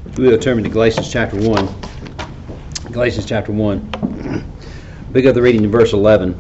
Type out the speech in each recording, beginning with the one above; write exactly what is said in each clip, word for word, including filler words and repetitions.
We'll turn to Galatians chapter one. Galatians chapter one. Pick up the reading in verse eleven.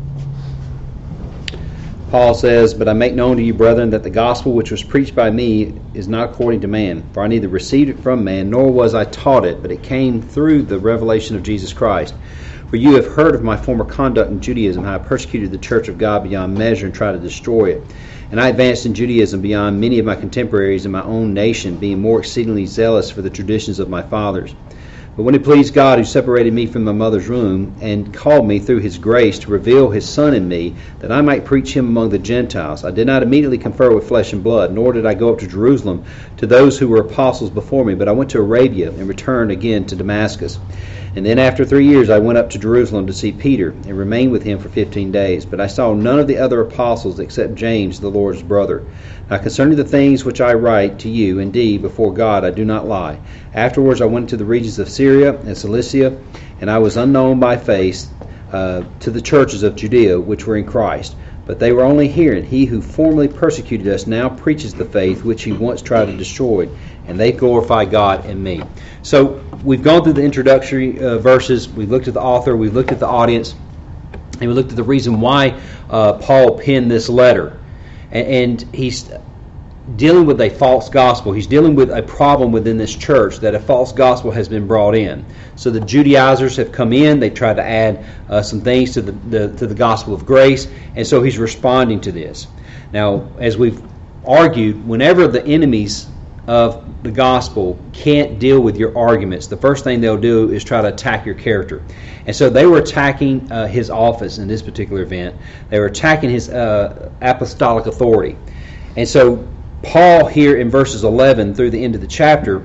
Paul says, "But I make known to you, brethren, that the gospel which was preached by me is not according to man. For I neither received it from man, nor was I taught it, but it came through the revelation of Jesus Christ. For you have heard of my former conduct in Judaism, how I persecuted the church of God beyond measure and tried to destroy it. And I advanced in Judaism beyond many of my contemporaries in my own nation, being more exceedingly zealous for the traditions of my fathers. But when it pleased God, who separated me from my mother's womb, and called me through his grace to reveal his Son in me, that I might preach him among the Gentiles, I did not immediately confer with flesh and blood, nor did I go up to Jerusalem to those who were apostles before me, but I went to Arabia and returned again to Damascus. And then after three years I went up to Jerusalem to see Peter, and remained with him for fifteen days. But I saw none of the other apostles except James, the Lord's brother. Now concerning the things which I write to you, indeed, before God I do not lie. Afterwards I went to the regions of Syria and Cilicia, and I was unknown by face uh, to the churches of Judea which were in Christ. But they were only hearing, he who formerly persecuted us now preaches the faith which he once tried to destroy, and they glorify God in me." So we've gone through the introductory uh, verses, we've looked at the author, we've looked at the audience, and we looked at the reason why uh, Paul penned this letter. And, and he's dealing with a false gospel. He's dealing with a problem within this church that a false gospel has been brought in. So the Judaizers have come in, they've tried to add uh, some things to the, the to the gospel of grace, and so he's responding to this. Now, as we've argued, whenever the enemies of the gospel can't deal with your arguments, the first thing they'll do is try to attack your character. And so they were attacking uh, his office in this particular event. They were attacking his uh, apostolic authority. And so Paul here in verses eleven through the end of the chapter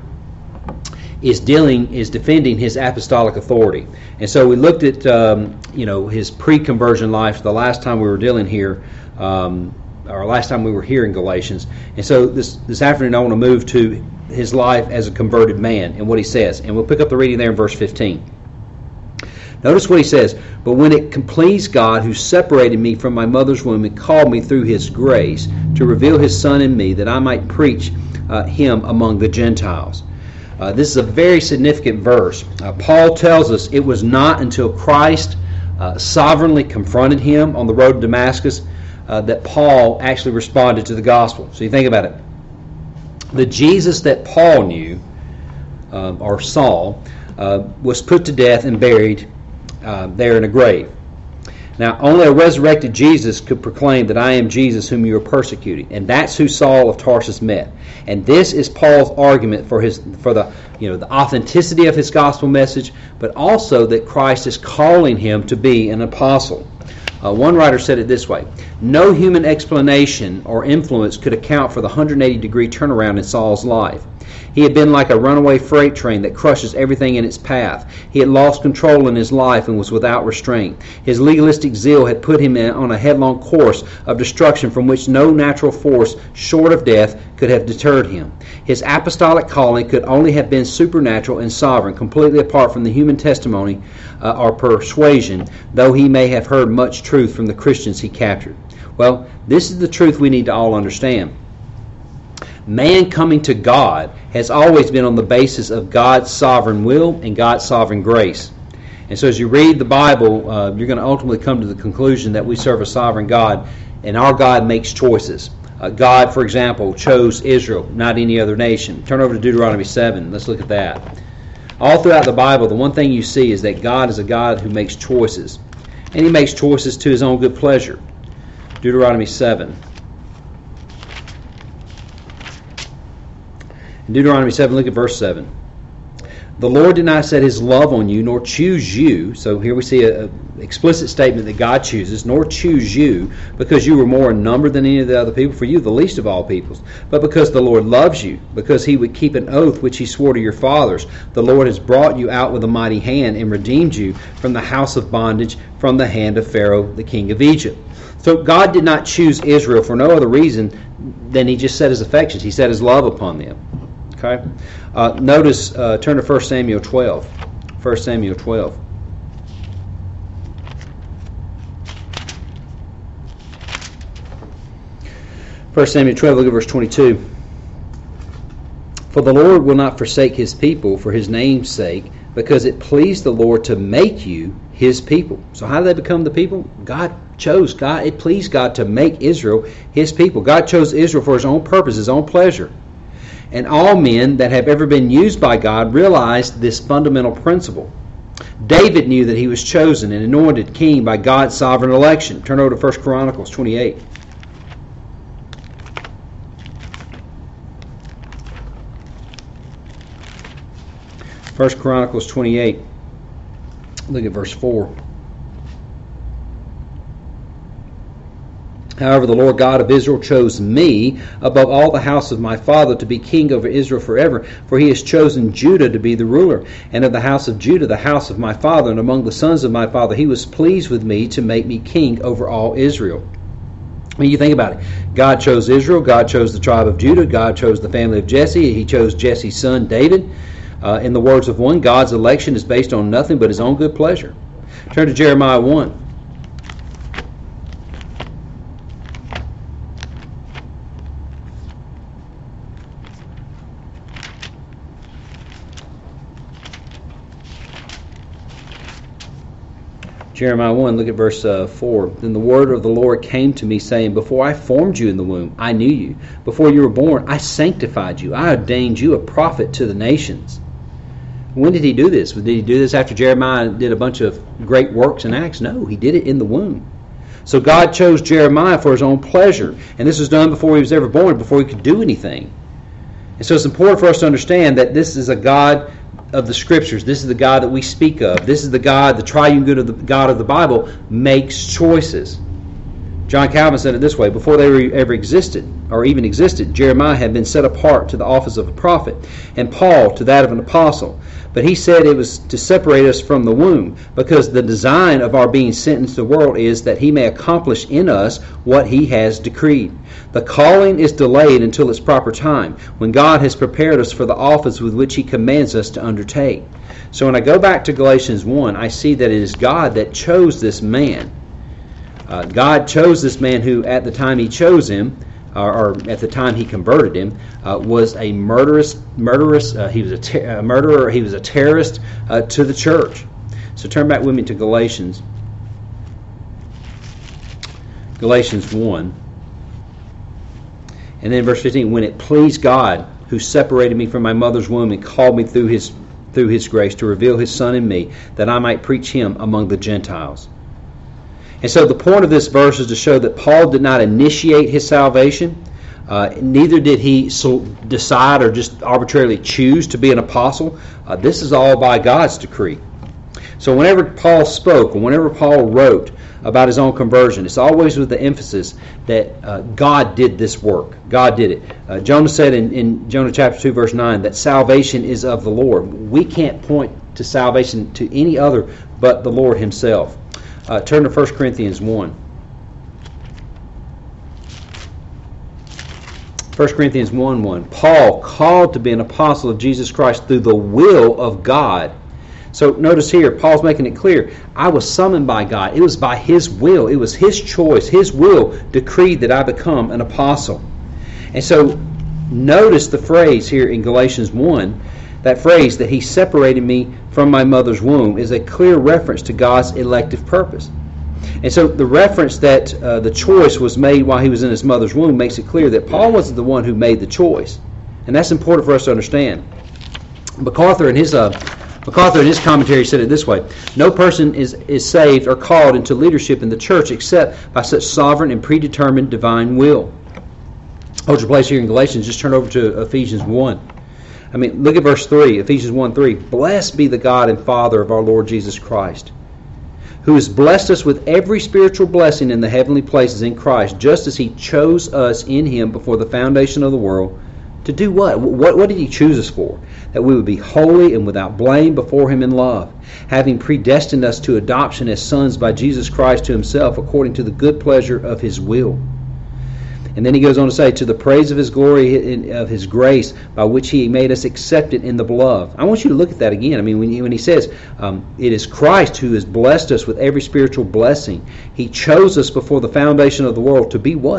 is dealing, is defending his apostolic authority. And so we looked at um, you know his pre-conversion life the last time we were dealing here, um, or last time we were here in Galatians. And so this this afternoon I want to move to his life as a converted man and what he says. And we'll pick up the reading there in verse fifteen. Notice what he says, "But when it pleased God, who separated me from my mother's womb and called me through his grace to reveal his Son in me, that I might preach uh, him among the Gentiles." Uh, this is a very significant verse. Uh, Paul tells us it was not until Christ uh, sovereignly confronted him on the road to Damascus uh, that Paul actually responded to the gospel. So you think about it. The Jesus that Paul knew, uh, or Saul, uh, was put to death and buried Uh, there in a grave. Now, only a resurrected Jesus could proclaim that I am Jesus whom you are persecuting, and that's who Saul of Tarsus met. And this is Paul's argument for his for the you know the authenticity of his gospel message, but also that Christ is calling him to be an apostle. Uh, one writer said it this way: "No human explanation or influence could account for the one hundred eighty degree turnaround in Saul's life. He had been like a runaway freight train that crushes everything in its path. He had lost control in his life and was without restraint. His legalistic zeal had put him on a headlong course of destruction from which no natural force short of death could have deterred him. His apostolic calling could only have been supernatural and sovereign, completely apart from the human testimony uh, or persuasion, though he may have heard much truth from the Christians he captured." Well, this is the truth we need to all understand. Man coming to God has always been on the basis of God's sovereign will and God's sovereign grace. And so as you read the Bible, uh, you're going to ultimately come to the conclusion that we serve a sovereign God, and our God makes choices. Uh, God, for example, chose Israel, not any other nation. Turn over to Deuteronomy seven. Let's look at that. All throughout the Bible, the one thing you see is that God is a God who makes choices. And he makes choices to his own good pleasure. Deuteronomy seven. In Deuteronomy seven, look at verse seven. "The Lord did not set his love on you, nor choose you." So here we see an explicit statement that God chooses, "nor choose you, because you were more in number than any of the other people, for you the least of all peoples, but because the Lord loves you, because he would keep an oath which he swore to your fathers. The Lord has brought you out with a mighty hand and redeemed you from the house of bondage, from the hand of Pharaoh, the king of Egypt." So God did not choose Israel for no other reason than he just set his affections. He set his love upon them. Okay, uh, notice, uh, turn to First Samuel twelve. First Samuel twelve. First Samuel twelve, look at verse twenty-two. For the Lord will not forsake his people for his name's sake, because it pleased the Lord to make you his people. So how did they become the people? God chose. God, it pleased God to make Israel his people. God chose Israel for his own purpose, his own pleasure. And all men that have ever been used by God realized this fundamental principle. David knew that he was chosen and anointed king by God's sovereign election. Turn over to First Chronicles twenty-eight. First Chronicles twenty-eight. Look at verse four. However, the Lord God of Israel chose me above all the house of my father to be king over Israel forever, for he has chosen Judah to be the ruler, and of the house of Judah the house of my father, and among the sons of my father he was pleased with me to make me king over all Israel. I mean, you think about it. God chose Israel, God chose the tribe of Judah, God chose the family of Jesse, he chose Jesse's son David. Uh, in the words of one, God's election is based on nothing but his own good pleasure. Turn to Jeremiah one. Jeremiah one, look at verse uh, four. Then the word of the Lord came to me, saying, Before I formed you in the womb, I knew you. Before you were born, I sanctified you. I ordained you a prophet to the nations. When did he do this? Did he do this after Jeremiah did a bunch of great works and acts? No, he did it in the womb. So God chose Jeremiah for his own pleasure. And this was done before he was ever born, before he could do anything. And so it's important for us to understand that this is a God of the Scriptures. This is the God that we speak of. This is the God, the triune good of the God of the Bible, makes choices. John Calvin said it this way: before they ever existed, or even existed, Jeremiah had been set apart to the office of a prophet, and Paul to that of an apostle. But he said it was to separate us from the womb, because the design of our being sent into the world is that he may accomplish in us what he has decreed. The calling is delayed until its proper time, when God has prepared us for the office with which he commands us to undertake. So when I go back to Galatians one, I see that it is God that chose this man. Uh, God chose this man who, at the time he chose him, or, or at the time he converted him, uh, was a murderous, murderous. Uh, he was a, ter- a murderer. He was a terrorist uh, to the church. So turn back with me to Galatians. Galatians one. And then verse fifteen, when it pleased God, who separated me from my mother's womb and called me through his through his grace to reveal his Son in me, that I might preach him among the Gentiles. And so the point of this verse is to show that Paul did not initiate his salvation. Uh, neither did he so decide or just arbitrarily choose to be an apostle. Uh, this is all by God's decree. So whenever Paul spoke, or whenever Paul wrote about his own conversion, it's always with the emphasis that uh, God did this work. God did it. Uh, Jonah said in, in Jonah chapter two, verse nine, that salvation is of the Lord. We can't point to salvation to any other but the Lord himself. Uh, turn to First Corinthians one. First Corinthians one one. Paul, called to be an apostle of Jesus Christ through the will of God. So notice here, Paul's making it clear, I was summoned by God. It was by his will. It was his choice. His will decreed that I become an apostle. And so notice the phrase here in Galatians one, that phrase that he separated me from my mother's womb is a clear reference to God's elective purpose. And so the reference that uh, the choice was made while he was in his mother's womb makes it clear that Paul wasn't the one who made the choice. And that's important for us to understand. MacArthur in his uh, MacArthur in his commentary said it this way: no person is, is saved or called into leadership in the church except by such sovereign and predetermined divine will. Hold your place here in Galatians. Just turn over to Ephesians one. I mean, look at verse three, Ephesians one three. Blessed be the God and Father of our Lord Jesus Christ, who has blessed us with every spiritual blessing in the heavenly places in Christ, just as he chose us in him before the foundation of the world. To do what? What, what did he choose us for? That we would be holy and without blame before him in love, having predestined us to adoption as sons by Jesus Christ to himself, according to the good pleasure of his will. And then he goes on to say, to the praise of his glory, of his grace, by which he made us accepted in the beloved. I want you to look at that again. I mean, when he, when he says, um, it is Christ who has blessed us with every spiritual blessing. He chose us before the foundation of the world to be what?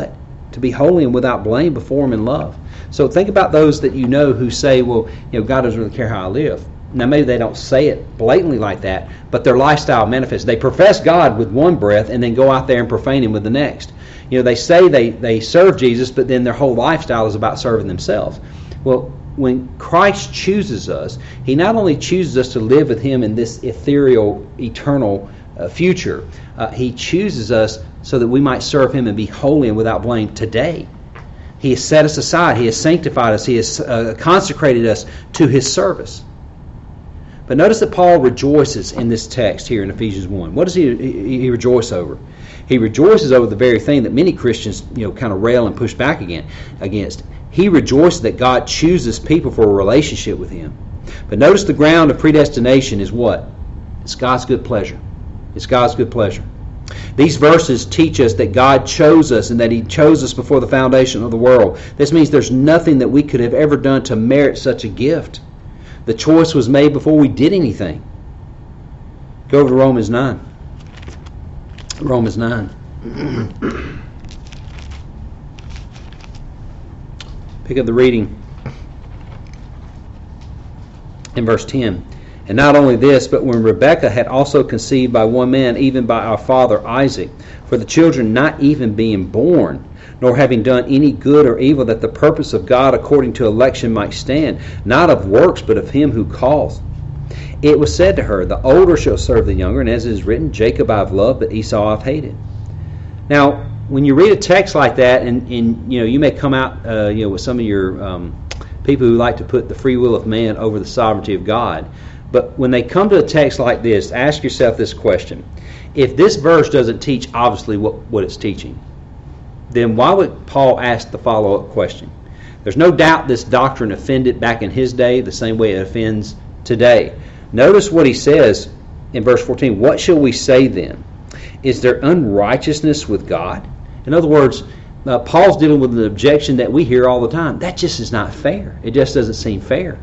to be holy and without blame before Him in love. So think about those that you know who say, well, you know, God doesn't really care how I live. Now, maybe they don't say it blatantly like that, but their lifestyle manifests. They profess God with one breath and then go out there and profane Him with the next. You know, they say they, they serve Jesus, but then their whole lifestyle is about serving themselves. Well, when Christ chooses us, He not only chooses us to live with Him in this ethereal, eternal uh, future, uh, He chooses us so that we might serve Him and be holy and without blame today. He has set us aside. He has sanctified us. He has uh, consecrated us to His service. But notice that Paul rejoices in this text here in Ephesians one. What does he, he, he rejoice over? He rejoices over the very thing that many Christians, you know, kind of rail and push back again, against. He rejoices that God chooses people for a relationship with Him. But notice the ground of predestination is what? It's God's good pleasure. It's God's good pleasure. These verses teach us that God chose us and that He chose us before the foundation of the world. This means there's nothing that we could have ever done to merit such a gift. The choice was made before we did anything. Go over to Romans nine. Romans nine. Pick up the reading in verse ten. And not only this, but when Rebekah had also conceived by one man, even by our father Isaac, for the children not even being born, nor having done any good or evil, that the purpose of God according to election might stand, not of works, but of Him who calls. It was said to her, the older shall serve the younger, and as it is written, Jacob I've loved, but Esau I've hated. Now, when you read a text like that, and, and you know, you may come out uh, you know, with some of your um, people who like to put the free will of man over the sovereignty of God. But when they come to a text like this, ask yourself this question. If this verse doesn't teach, obviously, what, what it's teaching, then why would Paul ask the follow-up question? There's no doubt this doctrine offended back in his day the same way it offends today. Notice what he says in verse fourteen. What shall we say then? Is there unrighteousness with God? In other words, uh, Paul's dealing with an objection that we hear all the time. That just is not fair. It just doesn't seem fair.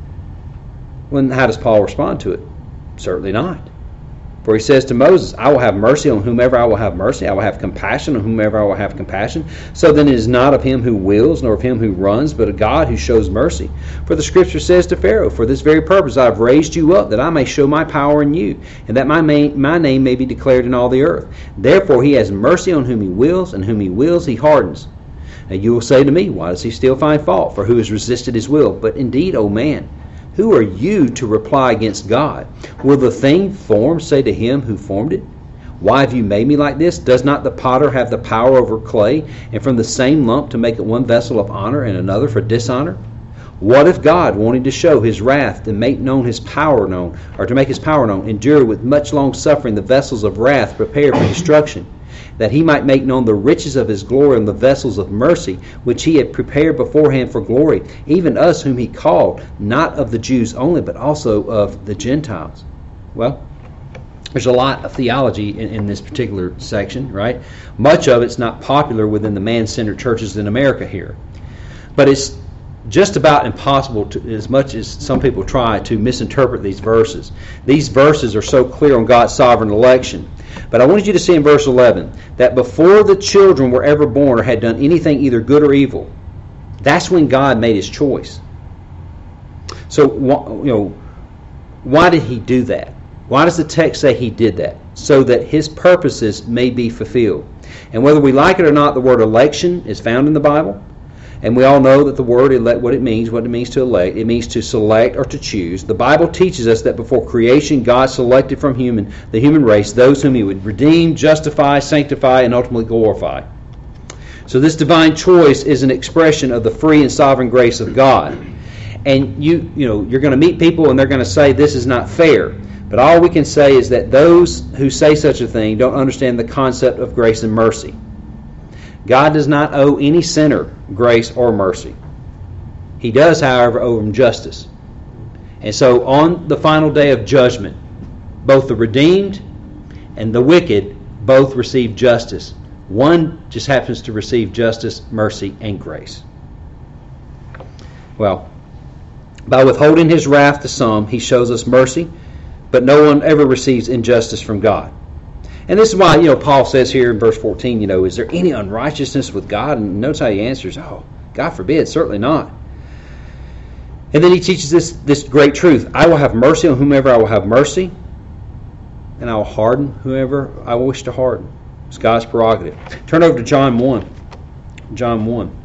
Well, how does Paul respond to it? Certainly not. For he says to Moses, I will have mercy on whomever I will have mercy. I will have compassion on whomever I will have compassion. So then it is not of him who wills, nor of him who runs, but of God who shows mercy. For the Scripture says to Pharaoh, for this very purpose I have raised you up, that I may show my power in you, and that my, may, my name may be declared in all the earth. Therefore he has mercy on whom he wills, and whom he wills he hardens. And you will say to me, why does he still find fault? For who has resisted his will? But indeed, O man, who are you to reply against God? Will the thing formed say to him who formed it, why have you made me like this? Does not the potter have the power over clay, and from the same lump to make it one vessel of honor and another for dishonor? What if God, wanting to show His wrath, to make known His power known, or to make His power known, endured with much long suffering the vessels of wrath prepared for destruction, that He might make known the riches of His glory in the vessels of mercy, which He had prepared beforehand for glory, even us whom He called, not of the Jews only, but also of the Gentiles. Well, there's a lot of theology in, in this particular section, right? Much of it's not popular within the man-centered churches in America here. But it's just about impossible, to, as much as some people try, to misinterpret these verses. These verses are so clear on God's sovereign election. But I wanted you to see in verse eleven that before the children were ever born or had done anything either good or evil, that's when God made His choice. So, you know, why did He do that? Why does the text say He did that? So that His purposes may be fulfilled. And whether we like it or not, the word election is found in the Bible. And we all know that the word elect, what it means, what it means to elect, it means to select or to choose. The Bible teaches us that before creation, God selected from human the human race those whom He would redeem, justify, sanctify, and ultimately glorify. So this divine choice is an expression of the free and sovereign grace of God. And you, you know, you're going to meet people and they're going to say this is not fair. But all we can say is that those who say such a thing don't understand the concept of grace and mercy. God does not owe any sinner grace or mercy. He does, however, owe him justice. And so on the final day of judgment, both the redeemed and the wicked both receive justice. One just happens to receive justice, mercy, and grace. Well, by withholding His wrath to some, He shows us mercy, but no one ever receives injustice from God. And this is why, you know, Paul says here in verse fourteen, you know, is there any unrighteousness with God? And notice how he answers, oh, God forbid, certainly not. And then he teaches this, this great truth. I will have mercy on whomever I will have mercy, and I will harden whomever I will wish to harden. It's God's prerogative. Turn over to John one. John one.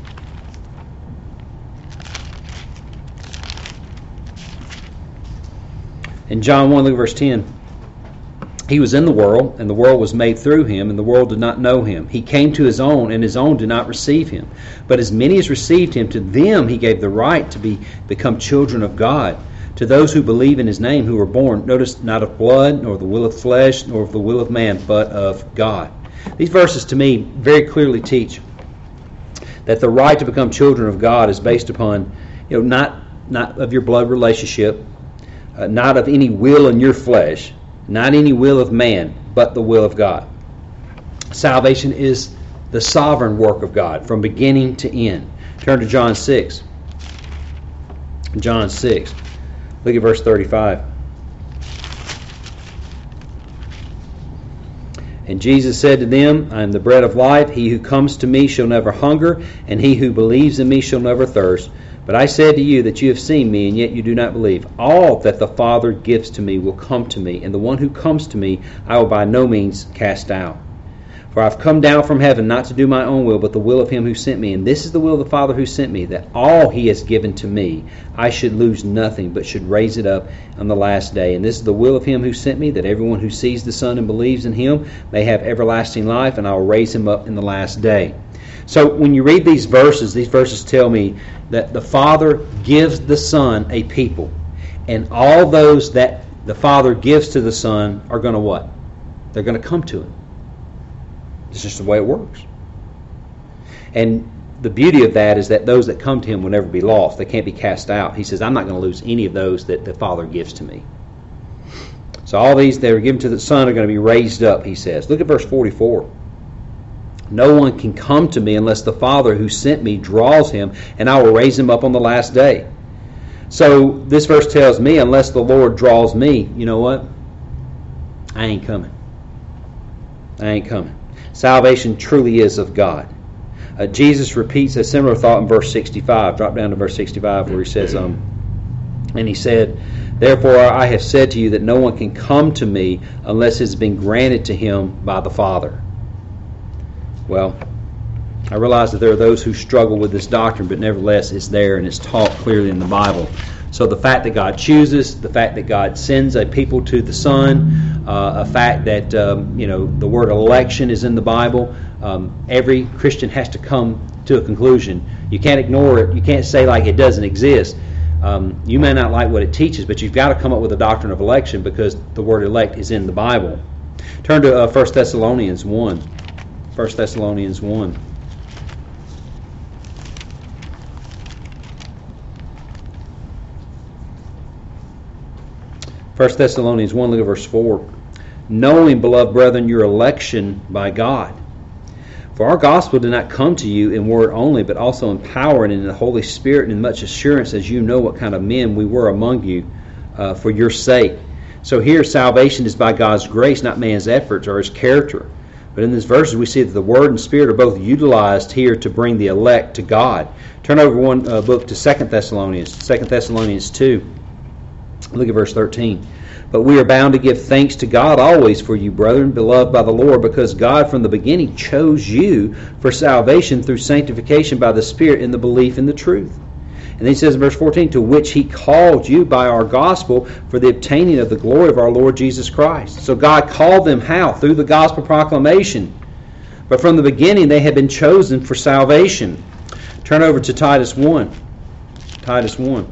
In John one, look at verse ten. He was in the world, and the world was made through him, and the world did not know him. He came to his own, and his own did not receive him. But as many as received him, to them he gave the right to be become children of God, to those who believe in his name, who were born, notice, not of blood, nor of the will of flesh, nor of the will of man, but of God. These verses, to me, very clearly teach that the right to become children of God is based upon, you know, not, not of your blood relationship, uh, not of any will in your flesh, not any will of man, but the will of God. Salvation is the sovereign work of God from beginning to end. Turn to John six. John six. Look at verse thirty-five. And Jesus said to them, I am the bread of life. He who comes to me shall never hunger, and he who believes in me shall never thirst. But I said to you that you have seen me, and yet you do not believe. All that the Father gives to me will come to me, and the one who comes to me I will by no means cast out. For I have come down from heaven not to do my own will, but the will of him who sent me. And this is the will of the Father who sent me, that all he has given to me I should lose nothing, but should raise it up on the last day. And this is the will of him who sent me, that everyone who sees the Son and believes in him may have everlasting life, and I will raise him up in the last day. So when you read these verses, these verses tell me that the Father gives the Son a people. And all those that the Father gives to the Son are going to what? They're going to come to him. It's just the way it works. And the beauty of that is that those that come to him will never be lost. They can't be cast out. He says, I'm not going to lose any of those that the Father gives to me. So all these that are given to the Son are going to be raised up, he says. Look at verse forty-four. No one can come to me unless the Father who sent me draws him, and I will raise him up on the last day. So this verse tells me, unless the Lord draws me, you know what? I ain't coming. I ain't coming. Salvation truly is of God. Uh, Jesus repeats a similar thought in verse sixty-five. Drop down to verse sixty-five where he says, um, and he said, Therefore I have said to you that no one can come to me unless it has been granted to him by the Father. Well, I realize that there are those who struggle with this doctrine, but nevertheless it's there and it's taught clearly in the Bible. So the fact that God chooses, the fact that God sends a people to the Son, uh, a fact that um, you know the word election is in the Bible, um, every Christian has to come to a conclusion. You can't ignore it. You can't say like it doesn't exist. Um, you may not like what it teaches, but you've got to come up with a doctrine of election because the word elect is in the Bible. Turn to uh, First Thessalonians one. First Thessalonians one. First Thessalonians one, look at verse four. Knowing, beloved brethren, your election by God. For our gospel did not come to you in word only, but also in power and in the Holy Spirit and in much assurance, as you know what kind of men we were among you uh, for your sake. So here, salvation is by God's grace, not man's efforts or his character. But in these verses we see that the Word and Spirit are both utilized here to bring the elect to God. Turn over one uh, book to Second Thessalonians, Second Thessalonians two. Look at verse thirteen. But we are bound to give thanks to God always for you, brethren, beloved by the Lord, because God from the beginning chose you for salvation through sanctification by the Spirit in the belief in the truth. And then he says in verse fourteen, to which he called you by our gospel for the obtaining of the glory of our Lord Jesus Christ. So God called them how? Through the gospel proclamation. But from the beginning they had been chosen for salvation. Turn over to Titus one. Titus one.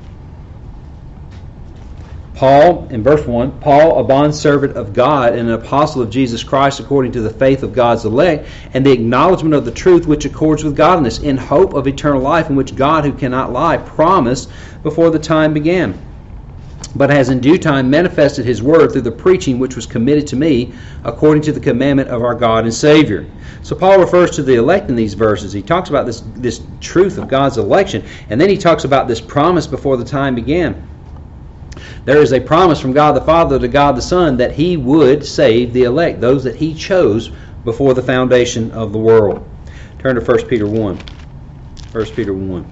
Paul, in verse one, Paul, a bondservant of God and an apostle of Jesus Christ according to the faith of God's elect, and the acknowledgement of the truth which accords with godliness, in hope of eternal life, in which God, who cannot lie, promised before the time began, but has in due time manifested his word through the preaching which was committed to me, according to the commandment of our God and Savior. So Paul refers to the elect in these verses. He talks about this, this truth of God's election, and then he talks about this promise before the time began. There is a promise from God the Father to God the Son that He would save the elect, those that He chose before the foundation of the world. Turn to First Peter one. First Peter one.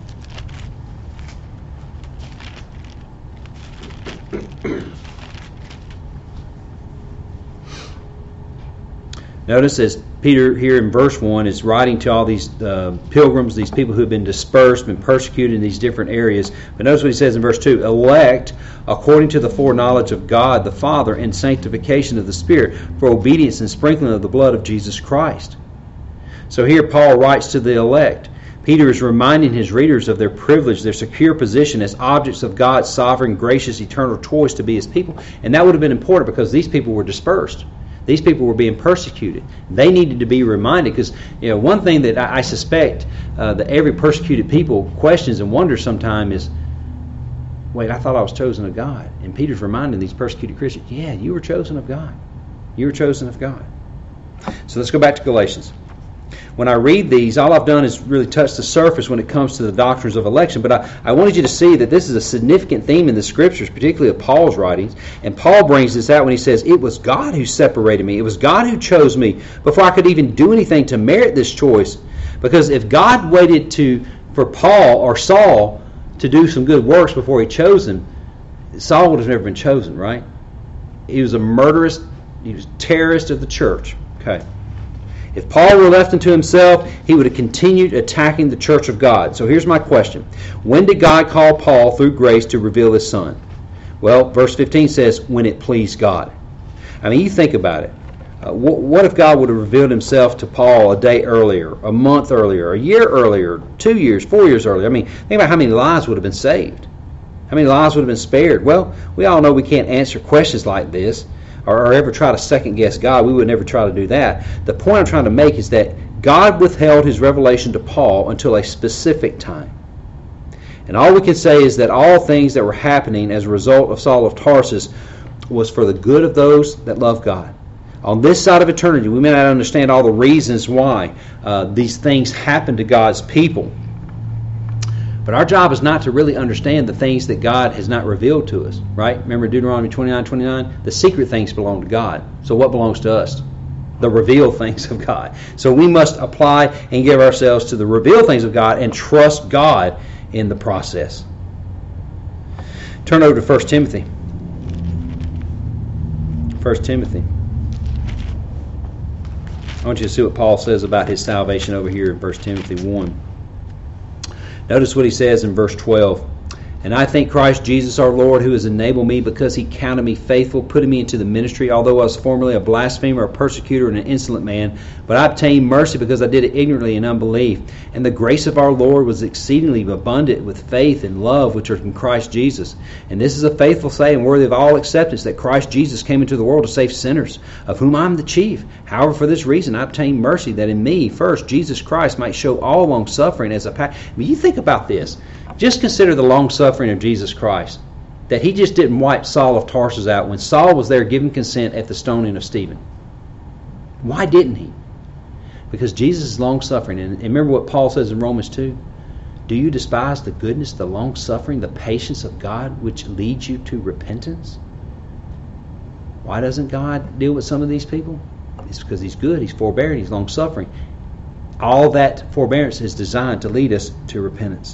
Notice as Peter here in verse one is writing to all these uh, pilgrims, these people who have been dispersed, been persecuted in these different areas. But notice what he says in verse two, elect according to the foreknowledge of God the Father and sanctification of the Spirit for obedience and sprinkling of the blood of Jesus Christ. So here Paul writes to the elect. Peter is reminding his readers of their privilege, their secure position as objects of God's sovereign, gracious, eternal choice to be His people. And that would have been important because these people were dispersed. These people were being persecuted. They needed to be reminded because, you know, one thing that I, I suspect uh, that every persecuted people questions and wonders sometime is, wait, I thought I was chosen of God. And Peter's reminding these persecuted Christians, yeah, you were chosen of God. You were chosen of God. So let's go back to Galatians. When I read these, all I've done is really touch the surface when it comes to the doctrines of election. But I, I wanted you to see that this is a significant theme in the Scriptures, particularly of Paul's writings. And Paul brings this out when he says, it was God who separated me. It was God who chose me before I could even do anything to merit this choice. Because if God waited to for Paul or Saul to do some good works before He chose him, Saul would have never been chosen, right? He was a murderous, he was a terrorist of the church. Okay. If Paul were left unto himself, he would have continued attacking the church of God. So here's my question. When did God call Paul through grace to reveal His Son? Well, verse fifteen says, when it pleased God. I mean, you think about it. Uh, wh- what if God would have revealed Himself to Paul a day earlier, a month earlier, a year earlier, two years, four years earlier? I mean, think about how many lives would have been saved. How many lives would have been spared? Well, we all know we can't answer questions like this. Or, or ever try to second-guess God. We would never try to do that. The point I'm trying to make is that God withheld His revelation to Paul until a specific time. And all we can say is that all things that were happening as a result of Saul of Tarsus was for the good of those that love God. On this side of eternity, we may not understand all the reasons why uh, these things happen to God's people. But our job is not to really understand the things that God has not revealed to us, right? Remember Deuteronomy twenty-nine twenty-nine? The secret things belong to God. So what belongs to us? The revealed things of God. So we must apply and give ourselves to the revealed things of God and trust God in the process. Turn over to First Timothy. First Timothy. I want you to see what Paul says about his salvation over here in First Timothy one. Notice what he says in verse twelve. And I thank Christ Jesus our Lord, who has enabled me because He counted me faithful, putting me into the ministry, although I was formerly a blasphemer, a persecutor, and an insolent man. But I obtained mercy because I did it ignorantly in unbelief. And the grace of our Lord was exceedingly abundant with faith and love which are in Christ Jesus. And this is a faithful saying, worthy of all acceptance, that Christ Jesus came into the world to save sinners, of whom I am the chief. However, for this reason I obtained mercy, that in me, first, Jesus Christ might show all long suffering as a pact. I mean, you think about this. Just consider the long suffering of Jesus Christ. That He just didn't wipe Saul of Tarsus out when Saul was there giving consent at the stoning of Stephen. Why didn't He? Because Jesus is long suffering. And remember what Paul says in Romans two? Do you despise the goodness, the long suffering, the patience of God which leads you to repentance? Why doesn't God deal with some of these people? It's because He's good, He's forbearing, He's long suffering. All that forbearance is designed to lead us to repentance.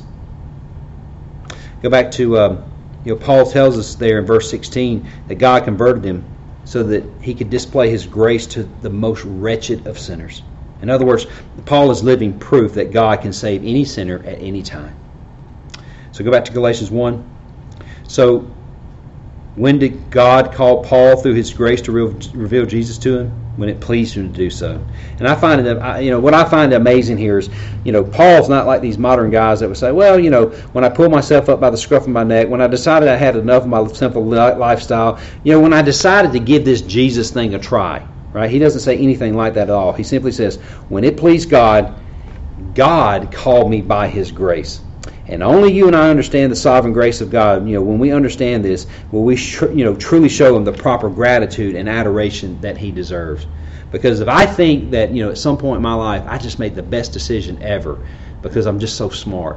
Go back to, um, you know, Paul tells us there in verse sixteen that God converted him so that he could display His grace to the most wretched of sinners. In other words, Paul is living proof that God can save any sinner at any time. So go back to Galatians one. So when did God call Paul through His grace to reveal Jesus to him? When it pleased Him to do so. And I find it, you know, what I find amazing here is, you know, Paul's not like these modern guys that would say, well, you know, when I pulled myself up by the scruff of my neck, when I decided I had enough of my simple lifestyle, you know, when I decided to give this Jesus thing a try, right? He doesn't say anything like that at all. He simply says, when it pleased God, God called me by His grace. And only you and I understand the sovereign grace of God. You know, when we understand this, will we, tr- you know, truly show Him the proper gratitude and adoration that He deserves. Because if I think that, you know, at some point in my life I just made the best decision ever because I'm just so smart,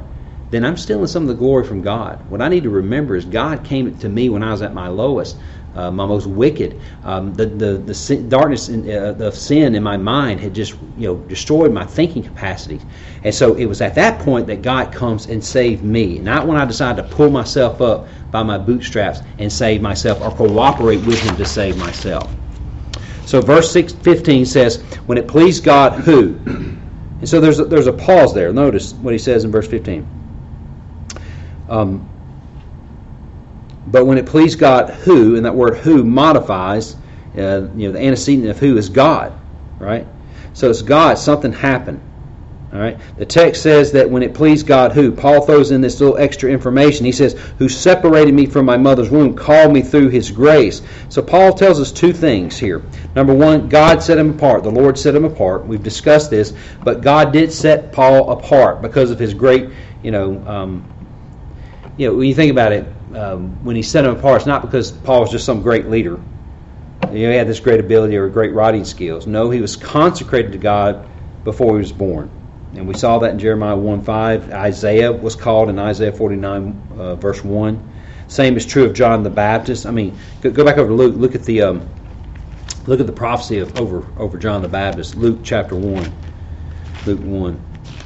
then I'm stealing some of the glory from God. What I need to remember is God came to me when I was at my lowest, uh, my most wicked. Um, the the the sin, darkness in, uh, of sin in my mind had just you know destroyed my thinking capacity, and so it was at that point that God comes and saved me. Not when I decided to pull myself up by my bootstraps and save myself, or cooperate with Him to save myself. So verse six, fifteen says, "When it pleased God, who?" And so there's a, there's a pause there. Notice what he says in verse fifteen. Um, but when it pleased God, who, and that word who modifies, uh, you know, the antecedent of who is God, right? So it's God, something happened. All right. The text says that when it pleased God, who? Paul throws in this little extra information. He says, "Who separated me from my mother's womb, called me through His grace." So Paul tells us two things here. Number one, God set him apart. The Lord set him apart. We've discussed this, but God did set Paul apart because of His great, you know, um, you know, when you think about it, um, when He set him apart, it's not because Paul was just some great leader. You know, he had this great ability or great writing skills. No, he was consecrated to God before he was born. And we saw that in Jeremiah one five. Isaiah was called in Isaiah forty-nine, uh, verse one. Same is true of John the Baptist. I mean, go, go back over to Luke. Look at the um, look at the prophecy of over over John the Baptist. Luke chapter one. Luke one.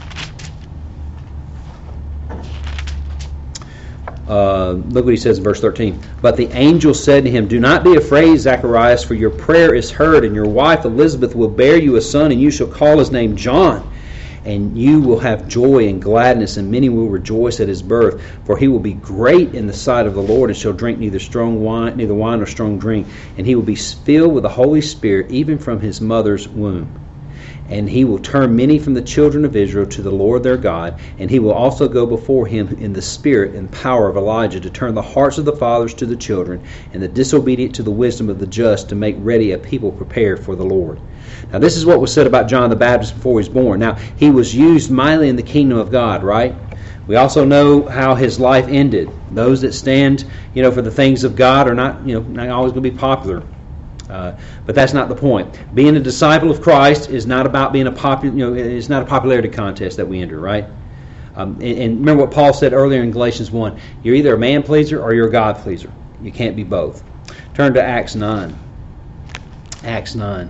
Uh, look what he says in verse thirteen. "But the angel said to him, 'Do not be afraid, Zacharias, for your prayer is heard, and your wife Elizabeth will bear you a son, and you shall call his name John. And you will have joy and gladness, and many will rejoice at his birth. For he will be great in the sight of the Lord, and shall drink neither strong wine, neither wine nor strong drink. And he will be filled with the Holy Spirit, even from his mother's womb. And he will turn many from the children of Israel to the Lord their God. And he will also go before him in the spirit and power of Elijah, to turn the hearts of the fathers to the children, and the disobedient to the wisdom of the just, to make ready a people prepared for the Lord.'" Now this is what was said about John the Baptist before he was born. Now he was used mightily in the kingdom of God, right? We also know how his life ended. Those that stand, you know, for the things of God are not, you know, not always going to be popular. Uh, but that's not the point. Being a disciple of Christ is not about being a popular, you know, it's not a popularity contest that we enter, right? Um, and, and remember what Paul said earlier in Galatians one. You're either a man pleaser or you're a God pleaser. You can't be both. Turn to Acts nine. Acts nine.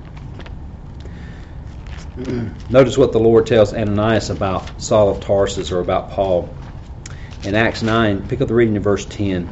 Notice what the Lord tells Ananias about Saul of Tarsus, or about Paul. In Acts nine, pick up the reading in verse ten.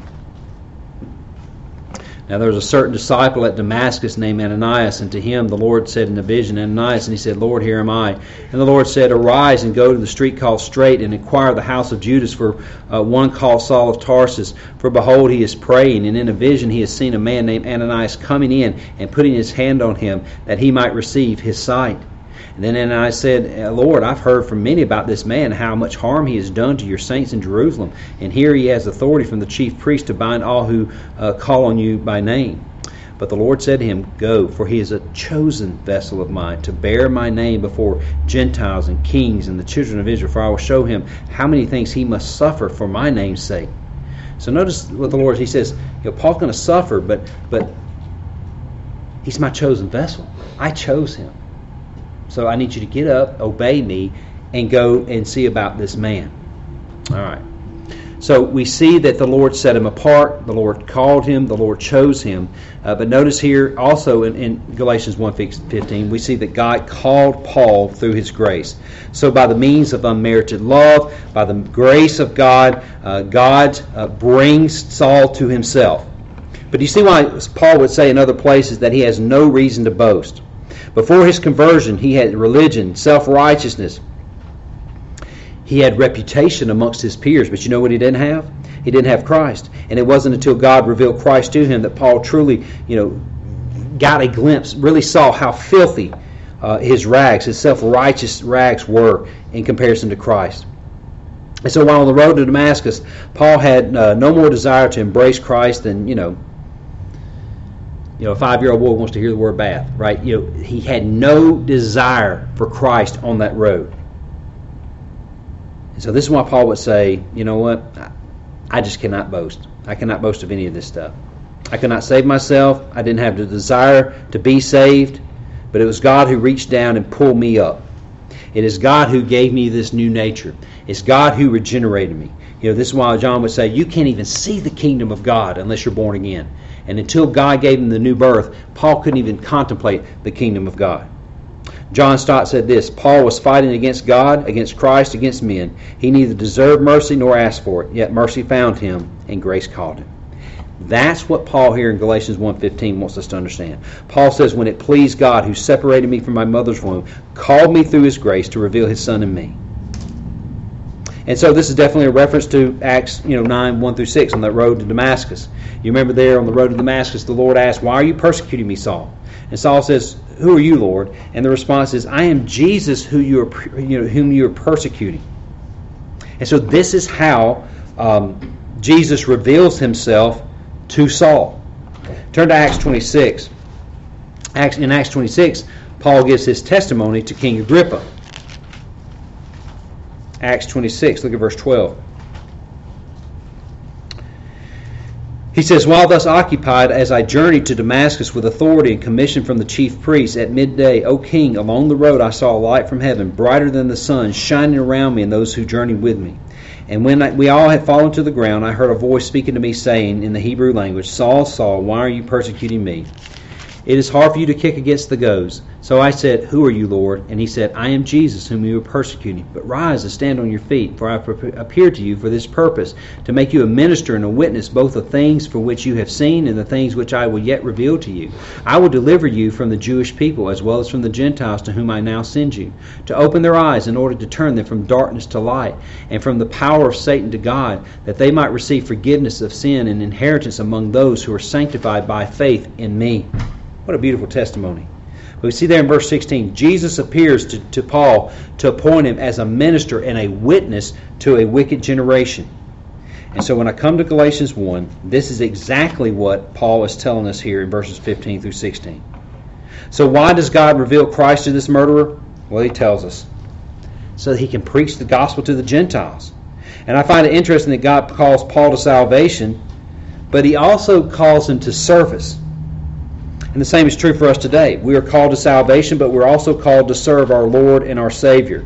"Now there was a certain disciple at Damascus named Ananias, and to him the Lord said in a vision, 'Ananias,' and he said, 'Lord, here am I.' And the Lord said, 'Arise and go to the street called Straight, and inquire of the house of Judas for uh, one called Saul of Tarsus. For behold, he is praying, and in a vision he has seen a man named Ananias coming in and putting his hand on him, that he might receive his sight.' And then Ananias said, 'Lord, I've heard from many about this man, how much harm he has done to your saints in Jerusalem. And here he has authority from the chief priest to bind all who uh, call on you by name.' But the Lord said to him, 'Go, for he is a chosen vessel of mine, to bear my name before Gentiles and kings and the children of Israel. For I will show him how many things he must suffer for my name's sake.'" So notice what the Lord, he says, you know, Paul's going to suffer, but but he's my chosen vessel. I chose him. So I need you to get up, obey me, and go and see about this man. All right. So we see that the Lord set him apart. The Lord called him. The Lord chose him. Uh, but notice here also in, in Galatians one fifteen, we see that God called Paul through His grace. So by the means of unmerited love, by the grace of God, uh, God uh, brings Saul to Himself. But you see why Paul would say in other places that he has no reason to boast. Before his conversion, he had religion, self-righteousness. He had reputation amongst his peers, but you know what he didn't have? He didn't have Christ. And it wasn't until God revealed Christ to him that Paul truly, you know, got a glimpse, really saw how filthy uh, his rags, his self-righteous rags were in comparison to Christ. And so while on the road to Damascus, Paul had uh, no more desire to embrace Christ than, you know, You know, a five-year-old boy wants to hear the word bath, right? You know, he had no desire for Christ on that road. And so this is why Paul would say, you know what? I just cannot boast. I cannot boast of any of this stuff. I could not save myself. I didn't have the desire to be saved, but it was God who reached down and pulled me up. It is God who gave me this new nature. It's God who regenerated me. You know, this is why John would say, you can't even see the kingdom of God unless you're born again. And until God gave him the new birth, Paul couldn't even contemplate the kingdom of God. John Stott said this, Paul was fighting against God, against Christ, against men. He neither deserved mercy nor asked for it, yet mercy found him and grace called him. That's what Paul here in Galatians one fifteen wants us to understand. Paul says, when it pleased God who separated me from my mother's womb, called me through his grace to reveal his Son in me. And so this is definitely a reference to Acts you know, nine, one through six on that road to Damascus. You remember there on the road to Damascus, the Lord asked, why are you persecuting me, Saul? And Saul says, who are you, Lord? And the response is, I am Jesus who you are, you know, whom you are persecuting. And so this is how um, Jesus reveals himself to Saul. Turn to Acts twenty-six. Acts, in Acts twenty-six, Paul gives his testimony to King Agrippa. Acts twenty-six, look at verse twelve. He says, while thus occupied, as I journeyed to Damascus with authority and commission from the chief priests, at midday, O king, along the road I saw a light from heaven, brighter than the sun, shining around me and those who journeyed with me. And when I, we all had fallen to the ground, I heard a voice speaking to me, saying in the Hebrew language, Saul, Saul, why are you persecuting me? It is hard for you to kick against the goads. So I said, who are you, Lord? And he said, I am Jesus, whom you are persecuting. But rise and stand on your feet, for I have appeared to you for this purpose, to make you a minister and a witness both of things for which you have seen and the things which I will yet reveal to you. I will deliver you from the Jewish people, as well as from the Gentiles to whom I now send you, to open their eyes in order to turn them from darkness to light, and from the power of Satan to God, that they might receive forgiveness of sin and inheritance among those who are sanctified by faith in me. What a beautiful testimony. We see there in verse sixteen, Jesus appears to, to Paul to appoint him as a minister and a witness to a wicked generation. And so when I come to Galatians one, this is exactly what Paul is telling us here in verses fifteen through sixteen. So why does God reveal Christ to this murderer? Well, he tells us, so that he can preach the gospel to the Gentiles. And I find it interesting that God calls Paul to salvation, but he also calls him to service. And the same is true for us today. We are called to salvation, but we're also called to serve our Lord and our Savior.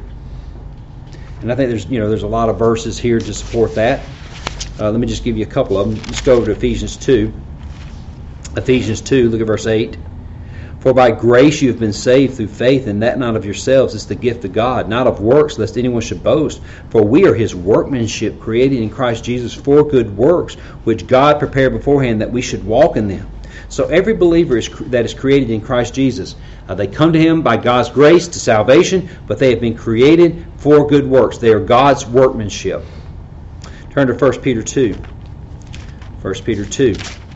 And I think there's, you know, there's a lot of verses here to support that. Uh, let me just give you a couple of them. Let's go over to Ephesians two. Ephesians two, look at verse eight. For by grace you have been saved through faith, and that not of yourselves, it's the gift of God, not of works, lest anyone should boast. For we are his workmanship, created in Christ Jesus for good works, which God prepared beforehand that we should walk in them. So every believer is, that is created in Christ Jesus, uh, they come to him by God's grace to salvation, but they have been created for good works. They are God's workmanship. Turn to First Peter two. First Peter two.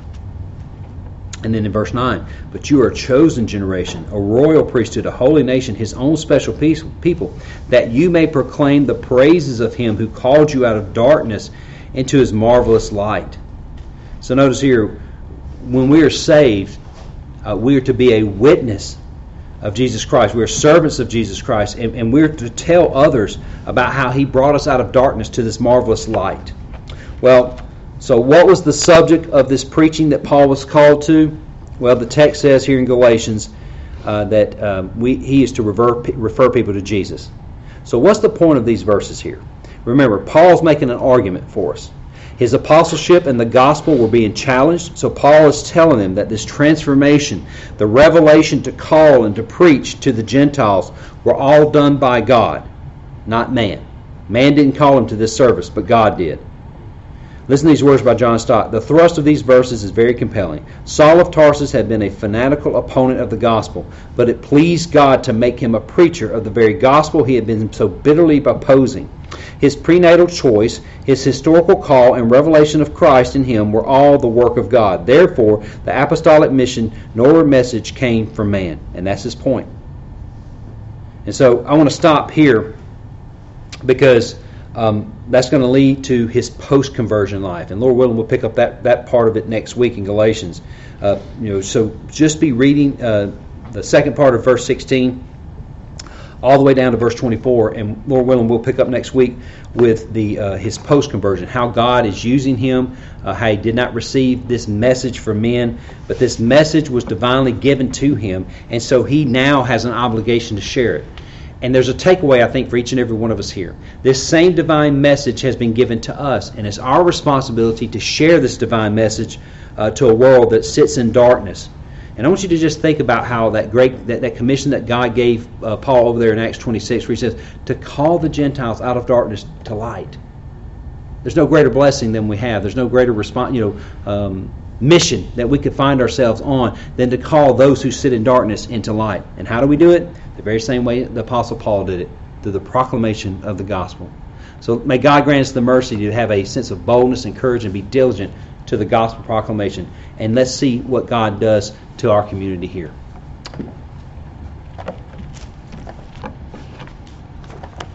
And then in verse nine, but you are a chosen generation, a royal priesthood, a holy nation, his own special people, that you may proclaim the praises of him who called you out of darkness into his marvelous light. So notice here, when we are saved, uh, we are to be a witness of Jesus Christ. We are servants of Jesus Christ, and, and we're to tell others about how he brought us out of darkness to this marvelous light. Well, so what was the subject of this preaching that Paul was called to? Well, the text says here in Galatians uh, that um, we, he is to refer, refer people to Jesus. So what's the point of these verses here? Remember, Paul's making an argument for us. His apostleship and the gospel were being challenged, so Paul is telling them that this transformation, the revelation to call and to preach to the Gentiles, were all done by God, not man. Man didn't call him to this service, but God did. Listen to these words by John Stott. The thrust of these verses is very compelling. Saul of Tarsus had been a fanatical opponent of the gospel, but it pleased God to make him a preacher of the very gospel he had been so bitterly opposing. His prenatal choice, his historical call, and revelation of Christ in him were all the work of God. Therefore, the apostolic mission nor message came from man. And that's his point. And so I want to stop here because um, that's going to lead to his post-conversion life. And Lord willing, we'll pick up that, that part of it next week in Galatians. Uh, you know, so just be reading uh, the second part of verse sixteen all the way down to verse twenty-four, and Lord willing, we'll pick up next week with the uh, his post-conversion, how God is using him, uh, how he did not receive this message from men, but this message was divinely given to him, and so he now has an obligation to share it. And there's a takeaway, I think, for each and every one of us here. This same divine message has been given to us, and it's our responsibility to share this divine message uh, to a world that sits in darkness. And I want you to just think about how that great that, that commission that God gave uh, Paul over there in Acts twenty-six, where he says, to call the Gentiles out of darkness to light. There's no greater blessing than we have. There's no greater response, you know, um, mission that we could find ourselves on than to call those who sit in darkness into light. And how do we do it? The very same way the Apostle Paul did it, through the proclamation of the gospel. So may God grant us the mercy to have a sense of boldness and courage and be diligent to the gospel proclamation. And let's see what God does to our community here.